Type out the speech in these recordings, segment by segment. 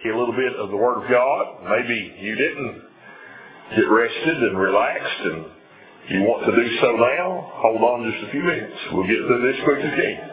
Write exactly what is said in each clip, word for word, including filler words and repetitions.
a little bit of the Word of God. Maybe you didn't get rested and relaxed and you want to do so now. Hold on just a few minutes. We'll get through this quick as we can.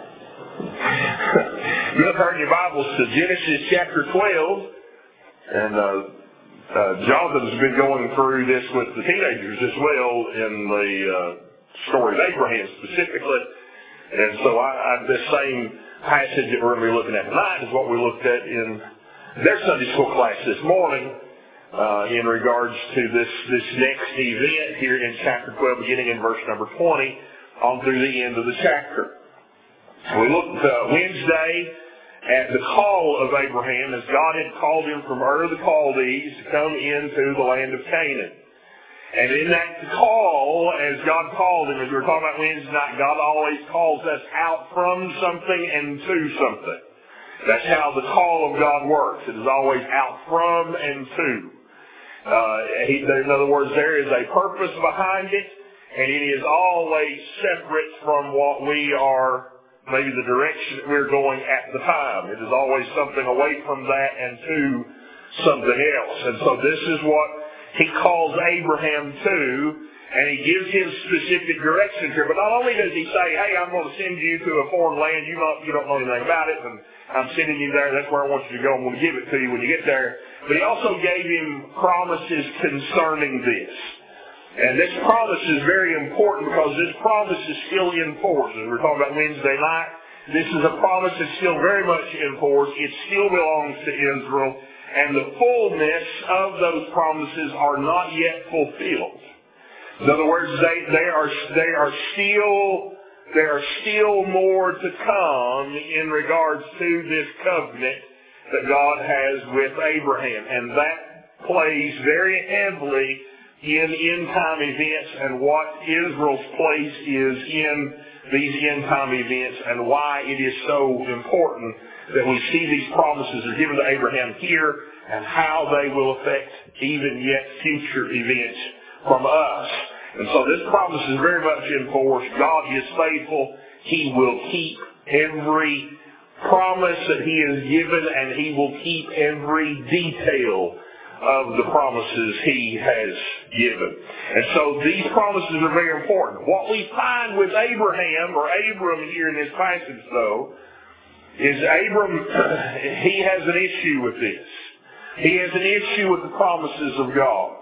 You have heard your Bibles to Genesis chapter twelve, and uh, uh, Jonathan's been going through this with the teenagers as well in the uh, story of Abraham specifically. And so I, I, this same passage that we're going to be looking at tonight is what we looked at in their Sunday school class this morning uh, in regards to this, this next event here in chapter twelve, beginning in verse number twenty, on through the end of the chapter. We looked uh, Wednesday at the call of Abraham as God had called him from Ur of the Chaldees to come into the land of Canaan. And in that call, as God called him, as we were talking about Wednesday night, God always calls us out from something and to something. That's how the call of God works. It is always out from and to. Uh, he, in other words, there is a purpose behind it, and it is always separate from what we are, maybe the direction that we're going at the time. It is always something away from that and to something else. And so this is what he calls Abraham to, and he gives him specific directions here. But not only does he say, hey, I'm going to send you to a foreign land, you don't, you don't know anything about it, and I'm sending you there, that's where I want you to go, I'm going to give it to you when you get there. But he also gave him promises concerning this. And this promise is very important because this promise is still in force. As we were talking about Wednesday night, this is a promise that's still very much in force. It still belongs to Israel. And the fullness of those promises are not yet fulfilled. In other words, they, they are they are still there are still more to come in regards to this covenant that God has with Abraham. And that plays very heavily in end-time events and what Israel's place is in these end-time events and why it is so important that we see these promises are given to Abraham here and how they will affect even yet future events from us. And so this promise is very much in force. God is faithful. He will keep every promise that He has given, and He will keep every detail of the promises He has given. And so these promises are very important. What we find with Abraham, or Abram here in this passage though, is Abram, he has an issue with this. He has an issue with the promises of God.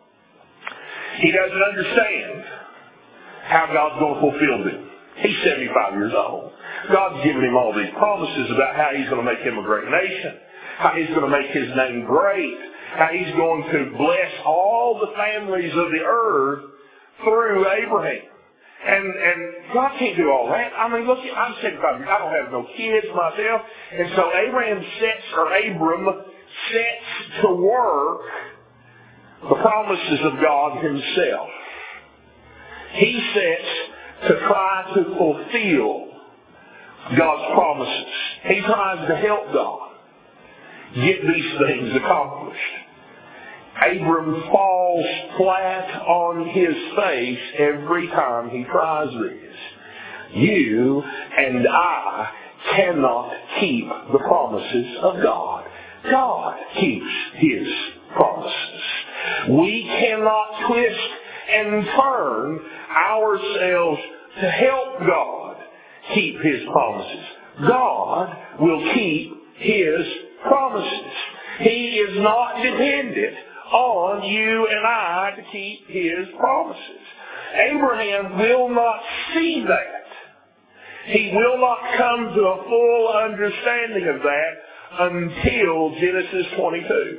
He doesn't understand how God's going to fulfill them. He's seventy-five years old. God's given him all these promises about how He's going to make him a great nation, how He's going to make His name great, how He's going to bless all the families of the earth through Abraham. And and God can't do all that. I mean, look, I'm seventy-five years. I don't have no kids myself. And so Abraham sets, or Abram sets to work the promises of God Himself. He sets to try to fulfill God's promises. He tries to help God get these things accomplished. Abram falls flat on his face every time he tries this. You and I cannot keep the promises of God. God keeps His promises. We cannot twist and turn ourselves to help God keep His promises. God will keep His promises. He is not dependent on you and I to keep His promises. Abraham will not see that. He will not come to a full understanding of that until Genesis twenty-two.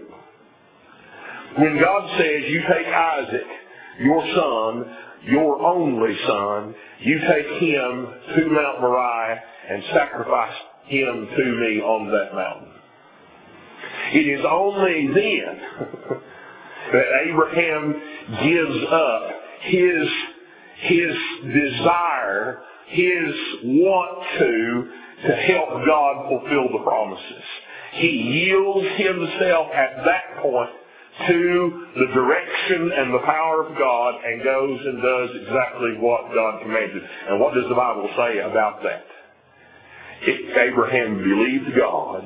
When God says, you take Isaac, your son, your only son, you take him to Mount Moriah and sacrifice him to me on that mountain. It is only then that Abraham gives up his, his desire, his want to, to help God fulfill the promises. He yields himself at that point to the direction and the power of God and goes and does exactly what God commanded. And what does the Bible say about that? It, Abraham believed God,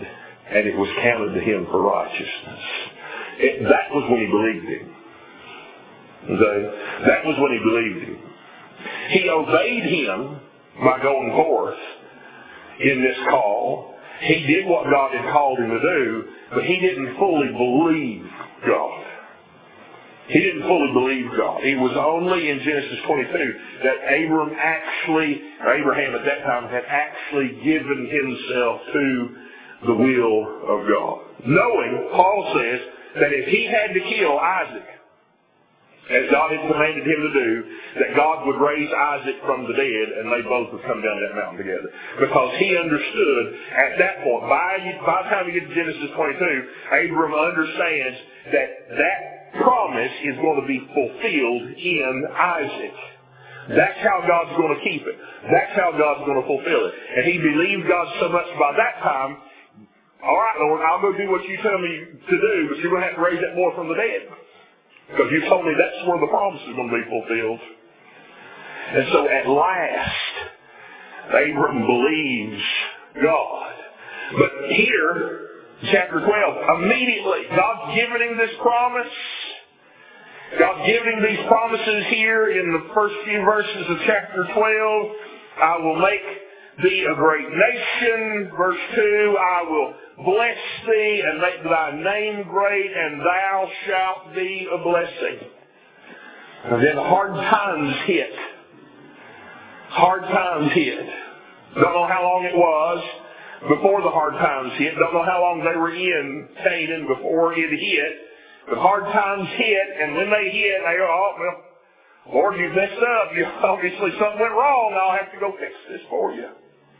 and it was counted to him for righteousness. It, that was when he believed him. Okay? That was when he believed him. He obeyed him by going forth in this call. He did what God had called him to do, but he didn't fully believe God. He didn't fully believe God. It was only in Genesis twenty-two that Abram actually, or Abraham at that time, had actually given himself to the will of God. Knowing, Paul says, that if he had to kill Isaac, as God had commanded him to do, that God would raise Isaac from the dead and they both would come down that mountain together. Because he understood at that point, by, by the time we get to Genesis twenty-two, Abram understands that that promise is going to be fulfilled in Isaac. That's how God's going to keep it. That's how God's going to fulfill it. And he believed God so much by that time, all right, Lord, I'll go do what you tell me to do, but you're going to have to raise that boy from the dead. Because you told me that's where the promise is going to be fulfilled. And so at last, Abram believes God. But here, chapter twelve, immediately, God's given him this promise. God's giving these promises here in the first few verses of chapter twelve. I will make thee a great nation. Verse two, I will bless thee and make thy name great, and thou shalt be a blessing. And then hard times hit. Hard times hit. Don't know how long it was before the hard times hit. Don't know how long they were in Canaan before it hit. But hard times hit, and when they hit, they go, oh, well, Lord, you messed up. You, obviously something went wrong. I'll have to go fix this for you.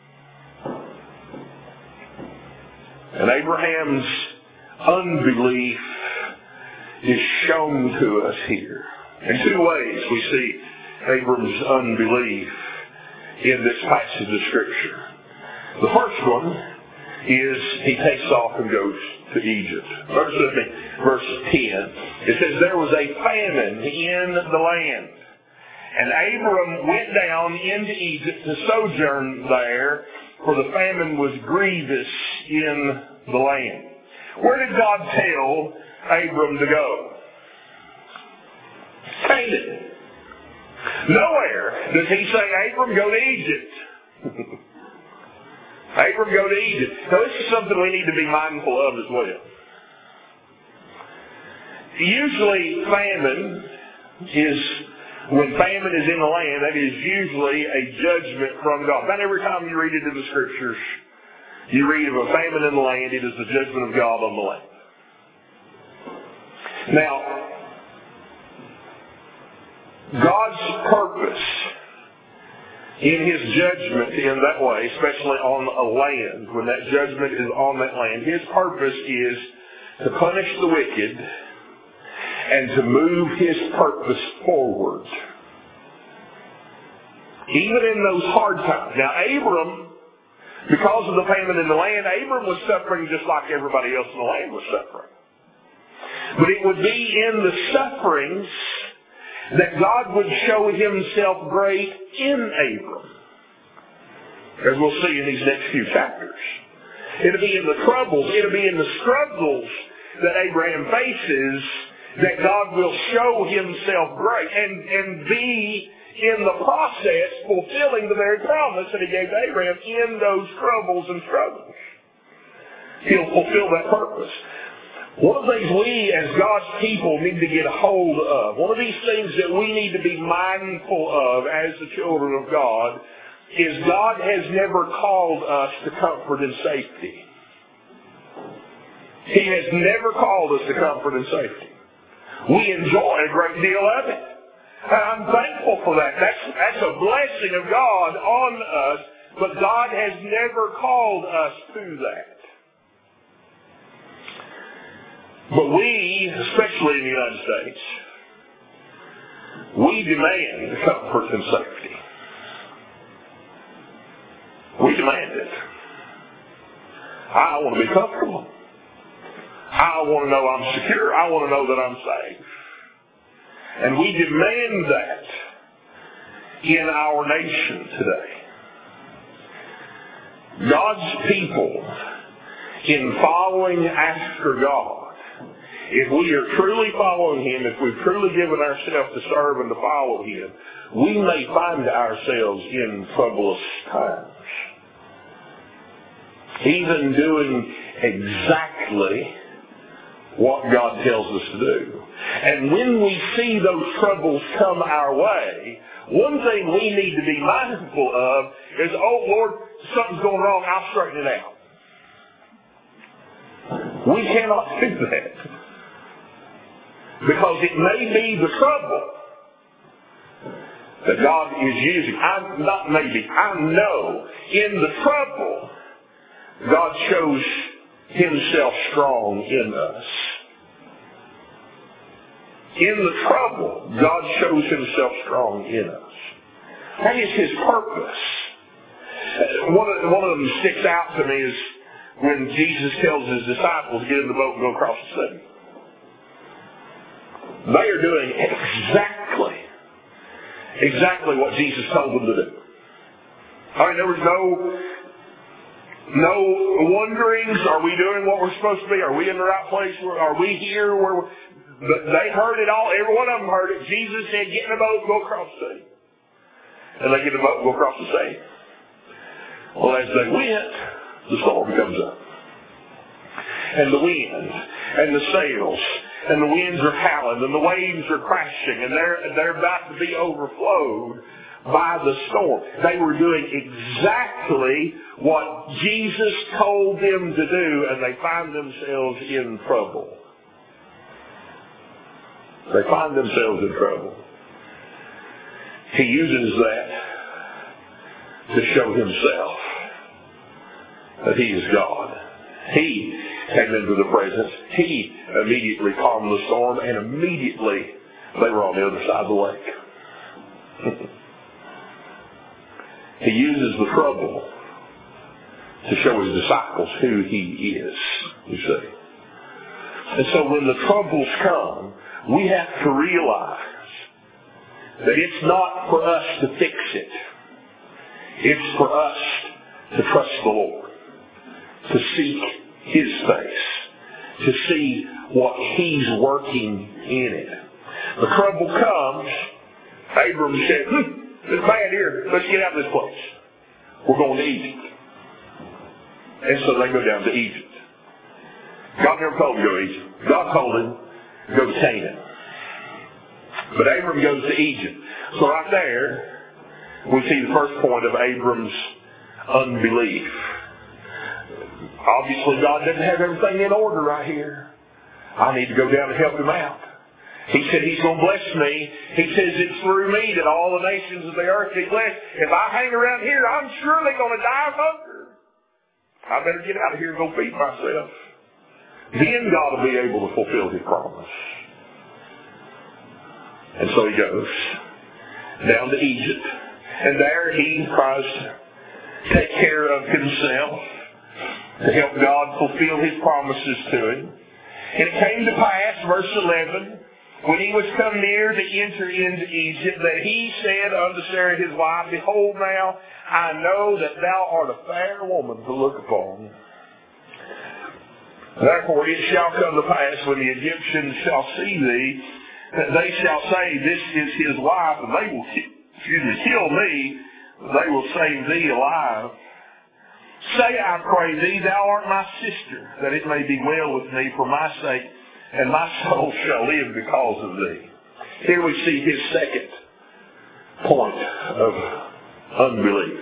And Abraham's unbelief is shown to us here. In two ways we see Abram's unbelief in this passage of Scripture. The first one is he takes off and goes to Egypt. Verse, verse ten, it says, there was a famine in the land, and Abram went down into Egypt to sojourn there, for the famine was grievous in the land. Where did God tell Abram to go? Canaan. Nowhere does he say, Abram, go to Egypt. Abram, go to Egypt. Now, this is something we need to be mindful of as well. Usually, famine is, when famine is in the land, that is usually a judgment from God. Not every time you read it in the Scriptures, you read of a famine in the land, it is the judgment of God on the land. Now, God's purpose in His judgment in that way, especially on a land, when that judgment is on that land, His purpose is to punish the wicked and to move His purpose forward. Even in those hard times. Now, Abram, because of the famine in the land, Abram was suffering just like everybody else in the land was suffering. But it would be in the sufferings that God would show Himself great in Abram. As we'll see in these next few chapters. It'll be in the troubles, it'll be in the struggles that Abraham faces that God will show Himself great and, and be in the process fulfilling the very promise that He gave to Abraham in those troubles and struggles. He'll fulfill that purpose. One of the things we as God's people need to get a hold of, one of these things that we need to be mindful of as the children of God, is God has never called us to comfort and safety. He has never called us to comfort and safety. We enjoy a great deal of it. I'm thankful for that. That's, that's a blessing of God on us, but God has never called us to that. But we, especially in the United States, we demand comfort and safety. We demand it. I want to be comfortable. I want to know I'm secure. I want to know that I'm safe. And we demand that in our nation today. God's people in following after God, if we are truly following Him, if we've truly given ourselves to serve and to follow Him, we may find ourselves in troublous times. Even doing exactly what God tells us to do. And when we see those troubles come our way, one thing we need to be mindful of is, oh Lord, something's going wrong, I'll straighten it out. We cannot do that. Because it may be the trouble that God is using. I, not maybe, I know in the trouble, God shows Himself strong in us. In the trouble, God shows Himself strong in us. That is His purpose. One of, one of them sticks out to me is when Jesus tells His disciples, get in the boat and go across the sea. They are doing exactly, exactly what Jesus told them to do. I mean, there was no, no wonderings. Are we doing what we're supposed to be? Are we in the right place? Are we here where we're... But they heard it all. Every one of them heard it. Jesus said, get in the boat and go across the sea. And they get in the boat and go across the sea. Well, as they went, the storm comes up. And the wind, and the sails, and the winds are howling, and the waves are crashing, and they're, they're about to be overflowed by the storm. They were doing exactly what Jesus told them to do, and they find themselves in trouble. They find themselves in trouble. He uses that to show Himself that He is God. He came into the presence. He immediately calmed the storm, and immediately they were on the other side of the lake. He uses the trouble to show His disciples who He is, you see. And so when the troubles come, we have to realize that it's not for us to fix it. It's for us to trust the Lord, to seek His face, to see what He's working in it. The trouble comes, Abram said, hmm, it's bad here. Let's get out of this place. We're going to Egypt. And so they go down to Egypt. God never told him to go to Egypt. God told him go to Canaan. But Abram goes to Egypt. So right there, we see the first point of Abram's unbelief. Obviously, God doesn't have everything in order right here. I need to go down and help Him out. He said He's going to bless me. He says it's through me that all the nations of the earth be blessed. If I hang around here, I'm surely going to die of hunger. I better get out of here and go feed myself. Then God will be able to fulfill His promise. And so he goes down to Egypt. And there he tries to take care of himself to help God fulfill His promises to him. And it came to pass, verse eleven, when he was come near to enter into Egypt, that he said unto Sarah his wife, behold now, I know that thou art a fair woman to look upon. Therefore it shall come to pass, when the Egyptians shall see thee, that they shall say, this is his wife, and they will excuse me, kill me, they will save thee alive. Say, I pray thee, thou art my sister, that it may be well with me for my sake, and my soul shall live because of thee. Here we see his second point of unbelief.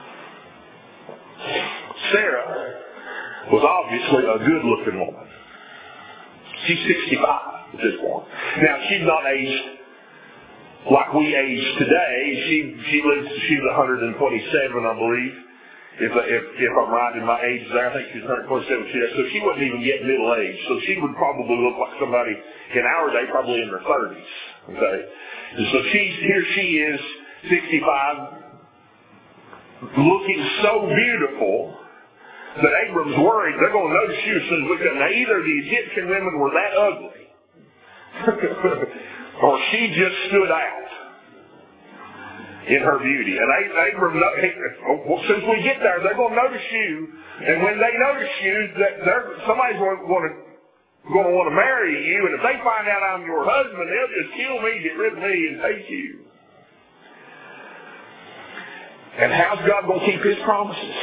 Sarah was obviously a good-looking woman. She's sixty-five at this point. Now, she's not aged like we age today. She she lives, she's one hundred twenty-seven, I believe. If, if if I'm right in my age there, I think she's one hundred twenty-seven. So she wasn't even yet middle aged. So she would probably look like somebody in our day, probably in their thirties. Okay, and so she's here. She is sixty-five, looking so beautiful that Abram's worried they're going to notice you as soon as we come. Now, either the Egyptian women were that ugly, or she just stood out. in her beauty. And Abram, well, since we get there, they're going to notice you. And when they notice you, they're, somebody's going to, going to want to marry you. And if they find out I'm your husband, they'll just kill me, get rid of me, and take you. And how's God going to keep His promises?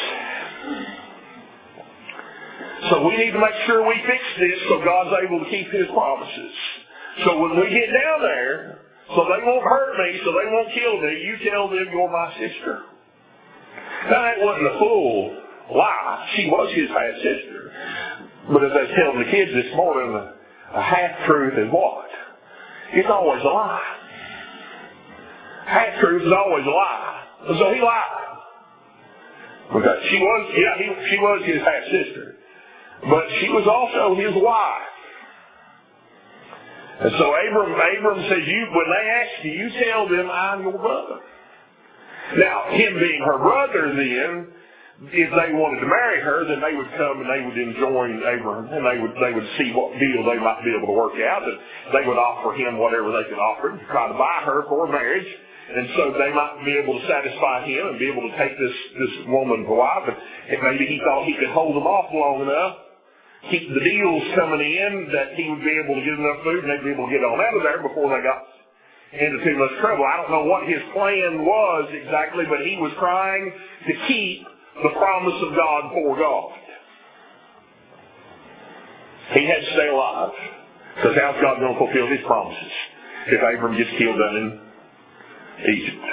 So we need to make sure we fix this so God's able to keep His promises. So when we get down there, so they won't hurt me, so they won't kill me, you tell them you're my sister. Now that wasn't a full lie. She was his half-sister. But as I was telling the kids this morning, a half-truth is what? It's always a lie. Half-truth is always a lie. So he lied. Okay. She was, yeah, he, she was his half-sister. But she was also his wife. And so Abram, Abram says, you, when they ask you, you tell them I'm your brother. Now, him being her brother then, if they wanted to marry her, then they would come and they would enjoin Abram, and they would they would see what deal they might be able to work out, and they would offer him whatever they could offer to try to buy her for marriage. And so they might be able to satisfy him and be able to take this, this woman for wife. And maybe he thought he could hold them off long enough, keep the deals coming in, that he would be able to get enough food and they'd be able to get on out of there before they got into too much trouble. I don't know what his plan was exactly, but he was trying to keep the promise of God for God. He had to stay alive. Because how's God going to fulfill His promises if Abram gets killed down in Egypt?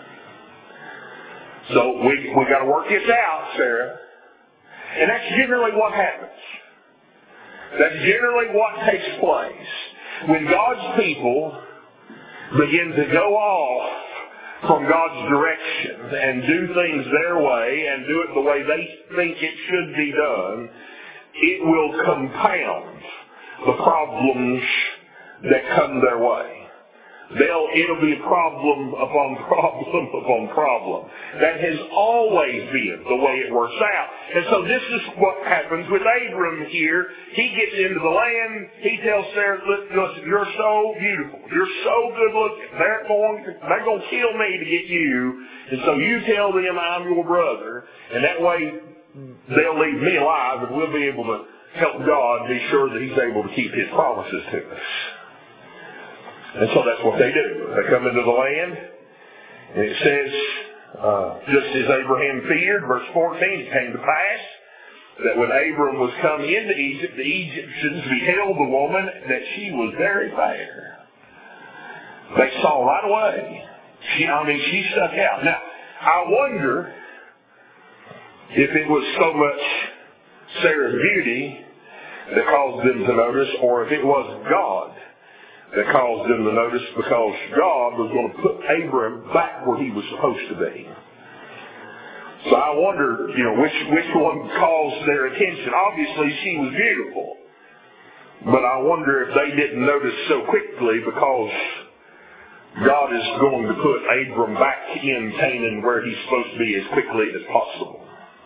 So we we got to work this out, Sarah. And that's generally what happens. That's generally what takes place. When God's people begin to go off from God's direction and do things their way and do it the way they think it should be done, it will compound the problems that come their way. They'll, it'll be problem upon problem upon problem. That has always been the way it works out. And so this is what happens with Abram here. He gets into the land. He tells Sarah, listen, you're so beautiful. You're so good looking. They're going to, they're going to kill me to get you. And so you tell them I'm your brother. And that way they'll leave me alive and we'll be able to help God be sure that He's able to keep His promises to us. And so that's what they do. They come into the land, and it says, uh, just as Abraham feared, verse fourteen, it came to pass that when Abram was come into Egypt, the Egyptians beheld the woman, that she was very fair. They saw right away. She, I mean, she stuck out. Now, I wonder if it was so much Sarah's beauty that caused them to notice, or if it was God that caused them to notice, because God was going to put Abram back where he was supposed to be. So I wonder, you know, which which one caused their attention. Obviously, she was beautiful, but I wonder if they didn't notice so quickly because God is going to put Abram back in Canaan where he's supposed to be as quickly as possible.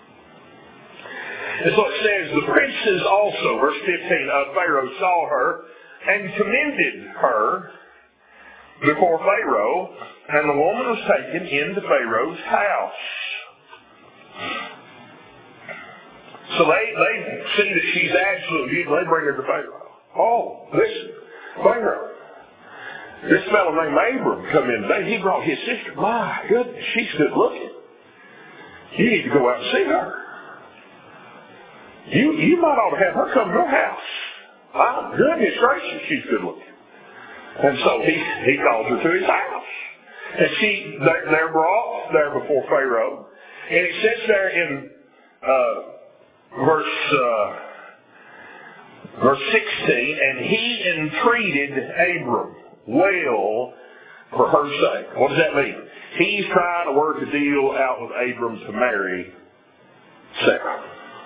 And so it says, the princes also, verse fifteen, of Pharaoh saw her and commended her before Pharaoh, and the woman was taken into Pharaoh's house. So they, they see that she's absolutely beautiful. They bring her to Pharaoh. Oh, listen, Pharaoh, this fellow named Abram come in today. He brought his sister. My goodness, she's good looking. You need to go out and see her. You, you might ought to have her come to your house. Oh, goodness gracious, she's good looking. And so he, he calls her to his house. And she, they're, they're brought there before Pharaoh. And it says there in uh, verse uh, verse sixteen, and he entreated Abram well for her sake. What does that mean? He's trying to work a deal out with Abram to marry Sarah.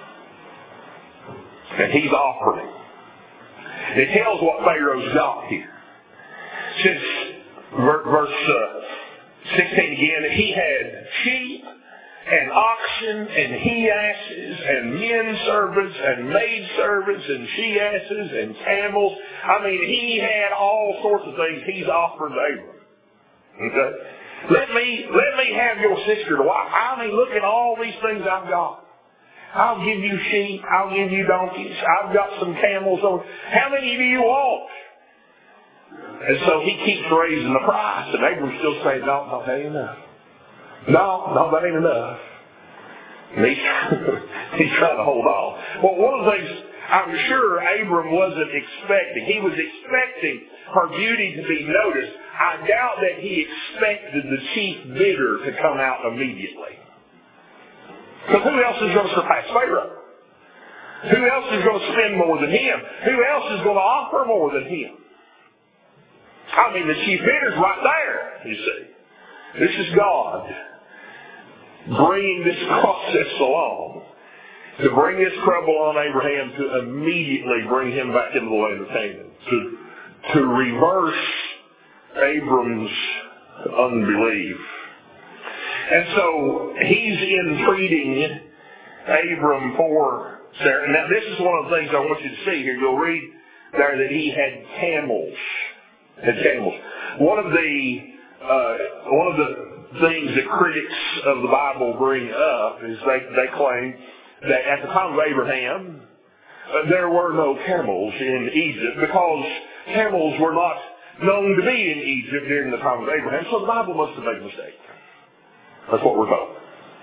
And he's offering. It tells what Pharaoh's got here. Since verse uh, sixteen again, he had sheep and oxen and he-asses and men servants and maid servants and she-asses and camels. I mean, he had all sorts of things he's offering to Abram. Okay? Let me, let me have your sister to wife. I mean, look at all these things I've got. I'll give you sheep. I'll give you donkeys. I've got some camels. How many do you want? And so he keeps raising the price. And Abram's still saying, no, no, that ain't enough. No, no, that ain't enough. And he's, he's trying to hold on. Well, one of the things I'm sure Abram wasn't expecting, he was expecting her beauty to be noticed. I doubt that he expected the chief bidder to come out immediately. Because who else is going to surpass Pharaoh? Who else is going to spend more than him? Who else is going to offer more than him? I mean, the chief bidder's right there, you see. This is God bringing this process along to bring this trouble on Abraham to immediately bring him back into the land of Canaan, to, to reverse Abram's unbelief. And so he's entreating Abram for Sarah. Now this is one of the things I want you to see here. You'll read there that he had camels. Had camels. One of the uh, one of the things that critics of the Bible bring up is they they claim that at the time of Abraham uh, there were no camels in Egypt because camels were not known to be in Egypt during the time of Abraham. So the Bible must have made a mistake. That's what we're told.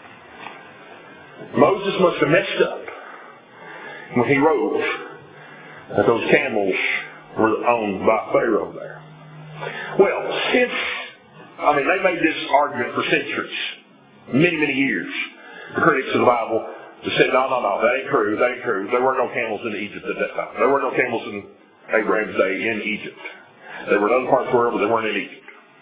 Moses must have messed up when he wrote that those camels were owned by Pharaoh there. Well, since, I mean, they made this argument for centuries, many, many years. The critics of the Bible just said, no, no, no, that ain't true, that ain't true. There were no camels in Egypt at that time. There were no camels in Abraham's day in Egypt. There were in other parts of the world, but they weren't in Egypt.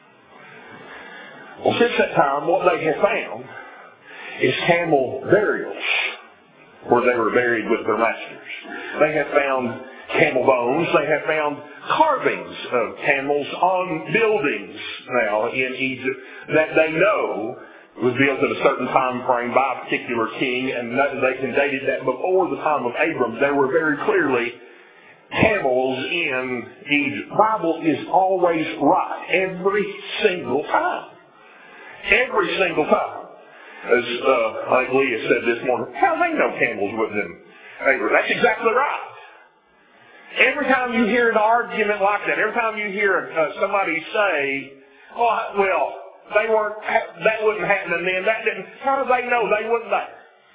Well, since that time, what they have found is camel burials where they were buried with their masters. They have found camel bones. They have found carvings of camels on buildings now in Egypt that they know was built at a certain time frame by a particular king, and they can date it that before the time of Abram. There were very clearly camels in Egypt. The Bible is always right every single time. Every single time. As uh, I think Leah said this morning, how do they know camels wasn't in Abraham? That's exactly right. Every time you hear an argument like that, every time you hear uh, somebody say, oh, well, they weren't, that wasn't happening then, that didn't, how do they know they wasn't there?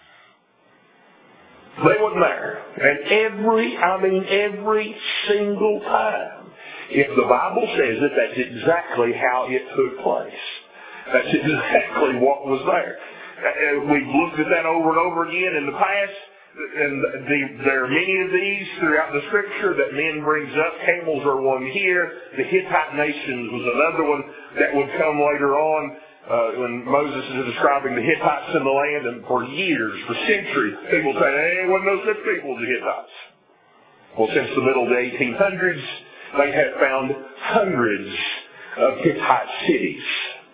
They wasn't there. And every, I mean every single time, if the Bible says it, that's exactly how it took place. That's exactly what was there. We've looked at that over and over again in the past, and the, there are many of these throughout the Scripture that men brings up. Camels are one here. The Hittite nations was another one that would come later on uh, when Moses is describing the Hittites in the land. And for years, for centuries, people say, hey, there wasn't no such people as the Hittites. Well, since the middle of the eighteen hundreds, they have found hundreds of Hittite cities.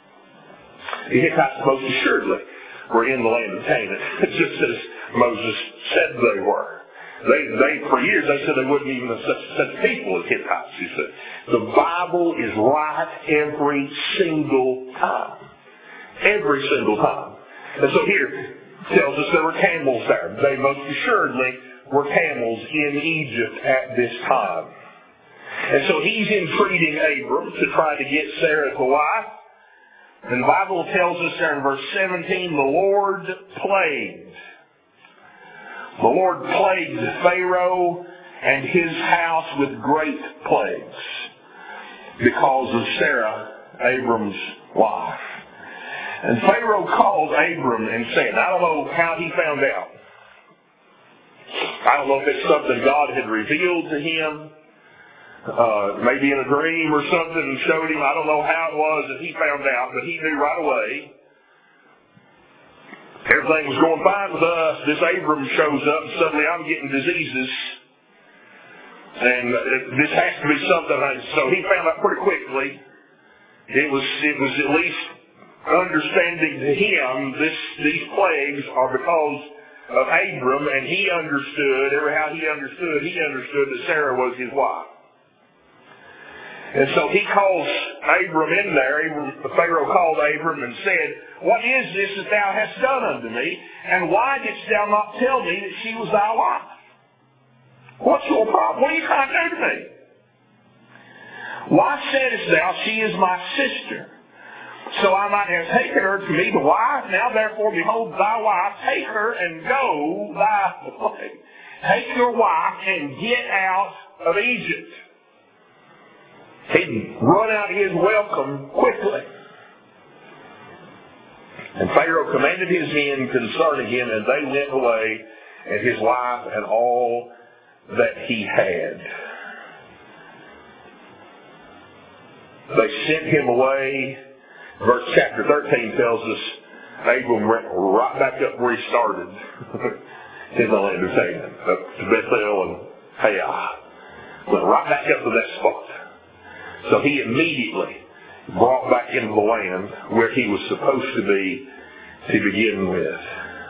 The Hittites most assuredly were in the land of Canaan, just as Moses said they were. They, they, for years, they said they wouldn't even have such, such people as Hittites, you see. The Bible is right every single time. Every single time. And so here, it tells us there were camels there. They most assuredly were camels in Egypt at this time. And so he's entreating Abram to try to get Sarah to wife. And the Bible tells us there in verse seventeen, the Lord plagued. The Lord plagued Pharaoh and his house with great plagues because of Sarah, Abram's wife. And Pharaoh called Abram and said, I don't know how he found out. I don't know if it's something God had revealed to him. Uh, maybe in a dream or something and showed him. I don't know how it was that he found out, but he knew right away. Everything was going fine with us. This Abram shows up and suddenly I'm getting diseases. And this has to be something. So he found out pretty quickly. It was, it was at least understanding to him this, these plagues are because of Abram, and he understood, every how he understood, he understood that Sarah was his wife. And so he calls Abram in there. Abram, the Pharaoh called Abram and said, "What is this that thou hast done unto me? And why didst thou not tell me that she was thy wife? What's your problem? What are you trying to do to me? Why saidst thou, she is my sister? So I might have taken her to me to wife. Now therefore, behold, thy wife, take her and go thy way. Take your wife and get out of Egypt." He'd run out his welcome quickly. And Pharaoh commanded his men concerning him, and they went away, and his wife and all that he had. They sent him away. Verse chapter thirteen tells us Abram went right back up where he started in the land of Canaan, up to Bethel and Hai. Went right back up to that spot. So he immediately brought back into the land where he was supposed to be to begin with.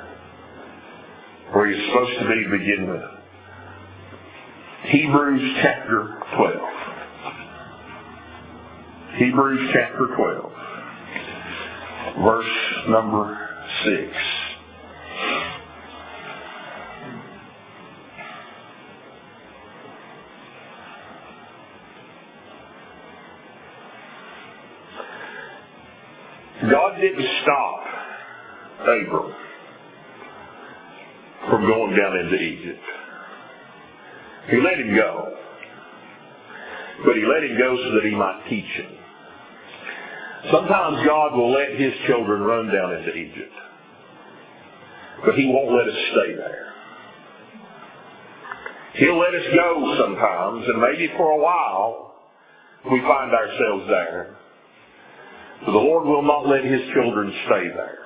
Where he was supposed to be to begin with. Hebrews chapter twelve. Hebrews chapter twelve. Verse number six. God didn't stop Abram from going down into Egypt. He let him go. But he let him go so that he might teach him. Sometimes God will let his children run down into Egypt. But he won't let us stay there. He'll let us go sometimes, and maybe for a while we find ourselves there. But the Lord will not let his children stay there.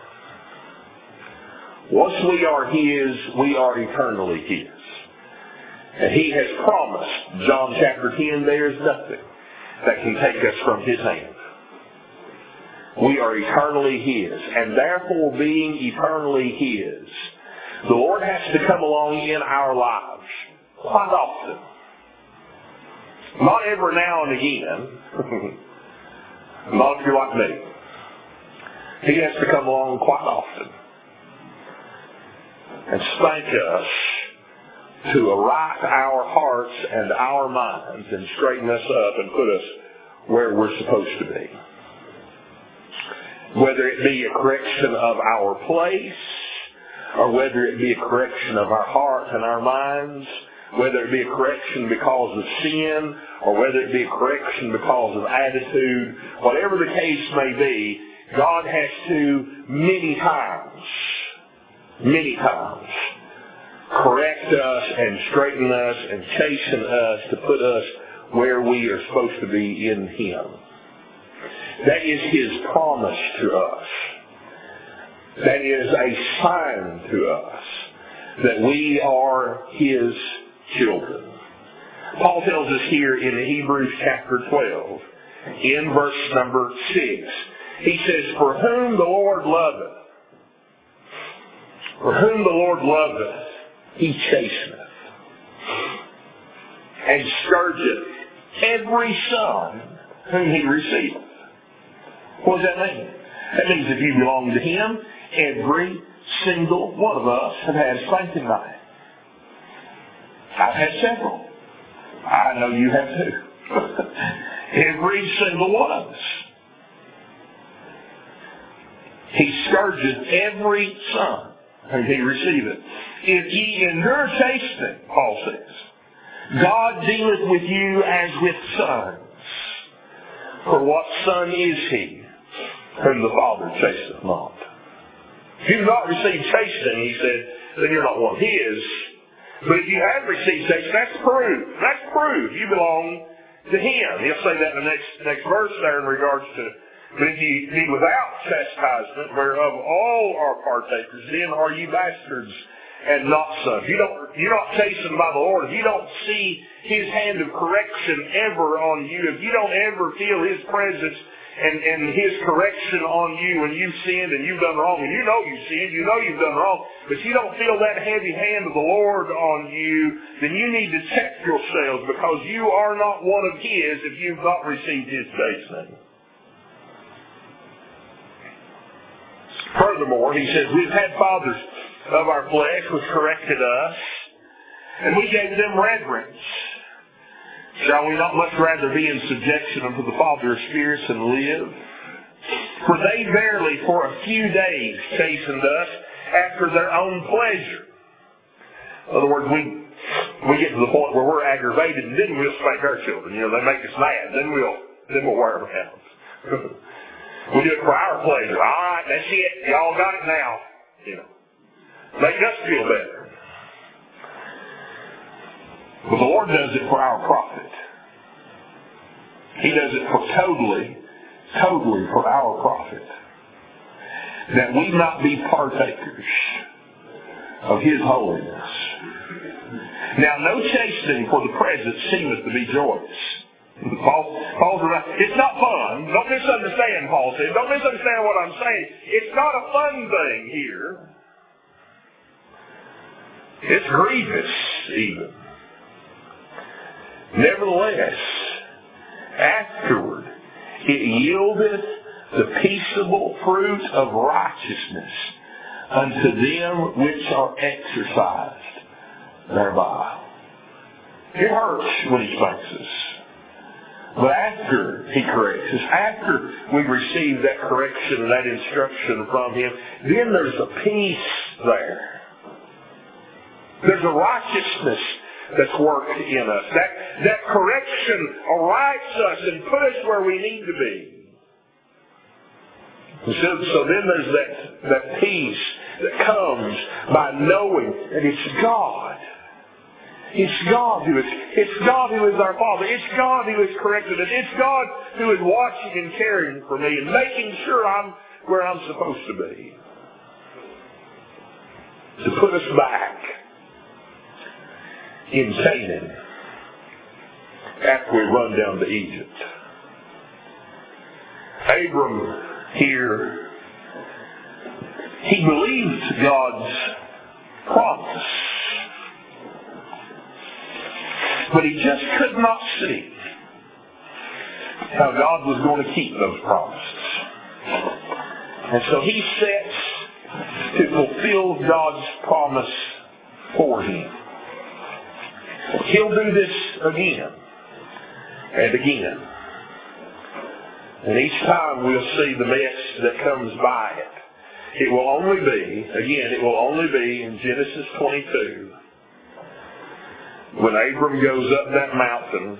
Once we are his, we are eternally his. And he has promised, John chapter ten, there is nothing that can take us from his hand. We are eternally his. And therefore, being eternally his, the Lord has to come along in our lives quite often. Not every now and again. Not if you're like me. He has to come along quite often and spank us to right our hearts and our minds and straighten us up and put us where we're supposed to be. Whether it be a correction of our place, or whether it be a correction of our heart and our minds, whether it be a correction because of sin, or whether it be a correction because of attitude, whatever the case may be, God has to many times, many times, correct us and straighten us and chasten us to put us where we are supposed to be in him. That is his promise to us. That is a sign to us that we are his children. Paul tells us here in Hebrews chapter twelve, in verse number six, he says, "For whom the Lord loveth, for whom the Lord loveth, he chasteneth, and scourgeth every son whom he receiveth." What does that mean? That means if you belong to him, every single one of us have had a spanking knife. I've had several. I know you have too. Every single one of us. He scourgeth every son whom he receiveth. If ye endure chastening, Paul says, God dealeth with you as with sons. For what son is he whom the Father chasteneth not? If you do not receive chastening, he said, then you're not one of his. But if you have received chastening, that's proof. That's proof you belong to him. He'll say that in the next next verse there in regards to, but if you be without chastisement, whereof all are partakers, then are you bastards and not sons. You don't, you're not chastened by the Lord. If you don't see His hand of correction ever on you, if you don't ever feel His presence and, and His correction on you when you've sinned and you've done wrong, and you know you've sinned, you know you've done wrong, but you don't feel that heavy hand of the Lord on you, then you need to check yourselves, because you are not one of His if you've not received His chastening. Furthermore, he says, we've had fathers of our flesh which corrected us, and we gave them reverence. Shall we not much rather be in subjection unto the Father of spirits and live? For they verily for a few days chastened us after their own pleasure. In other words, we we get to the point where we're aggravated, and then we'll spank our children. You know, they make us mad. Then we'll then we'll wear them out. We do it for our pleasure. All right, that's it. Y'all got it now. You know, make us feel better. But the Lord does it for our profit. He does it for totally, totally for our profit. That we not be partakers of His holiness. Now, no chastening for the present seemeth to be joyous. Paul, Paul's right. It's not fun. Don't misunderstand, Paul said. Don't misunderstand what I'm saying. It's not a fun thing here. It's grievous, even. Nevertheless, afterward, it yieldeth the peaceable fruit of righteousness unto them which are exercised thereby. It hurts when He spanks us. But after He corrects us, after we receive that correction and that instruction from Him, then there's a peace there. There's a righteousness that's worked in us. That, that correction rights us and put us where we need to be. So, so then there's that, that peace that comes by knowing that it's God. It's God who is, it's God who is our Father. It's God who has corrected us. It's God who is watching and caring for me and making sure I'm where I'm supposed to be. To put us back in Canaan after we run down to Egypt. Abram here, he believed God's promise. But he just could not see how God was going to keep those promises. And so he sets to fulfill God's promise for him. He'll do this again and again. And each time we'll see the mess that comes by it. It will only be, again, it will only be in Genesis twenty-two, when Abram goes up that mountain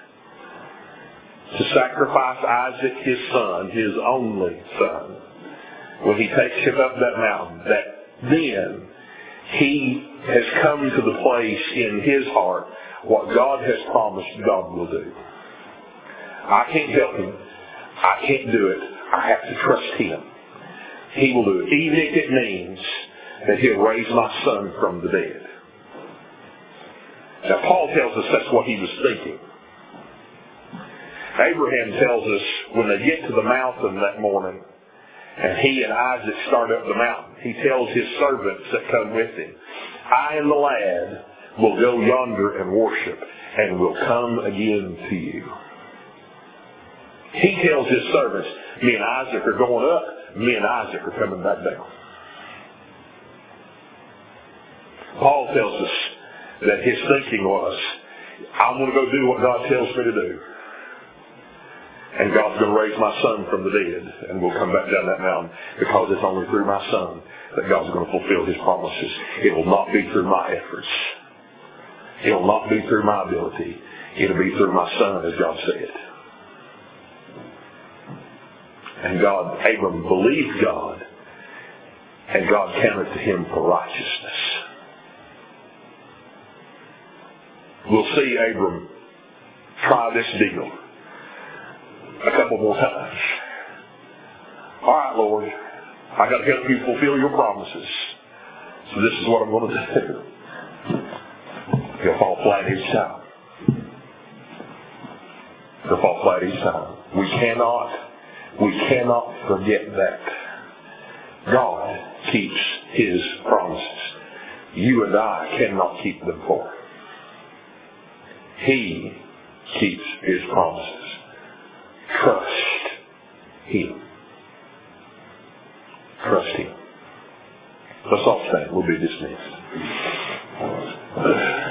to sacrifice Isaac, his son, his only son, when he takes him up that mountain, that then he has come to the place in his heart what God has promised God will do. I can't help him. I can't do it. I have to trust him. He will do it, even if it means that he'll raise my son from the dead. Now, Paul tells us that's what he was thinking. Abraham tells us when they get to the mountain that morning, and he and Isaac start up the mountain, he tells his servants that come with him, I and the lad will go yonder and worship, and will come again to you. He tells his servants, me and Isaac are going up, me and Isaac are coming back down. Paul tells us that his thinking was, I'm going to go do what God tells me to do. And God's going to raise my son from the dead, and we'll come back down that mountain, because it's only through my son that God's going to fulfill his promises. It will not be through my efforts. It will not be through my ability. It will be through my son, as God said. And God, Abram believed God, and God counted to him for righteousness. We'll see Abram try this deal a couple more times. All right, Lord, I got to help you fulfill your promises. So this is what I'm going to do. He'll fall flat each time. He'll fall flat each time. We cannot, we cannot forget that. God keeps His promises. You and I cannot keep them for Him. He keeps His promises. Trust Him. Trust Him. Let's all stand. We'll be dismissed.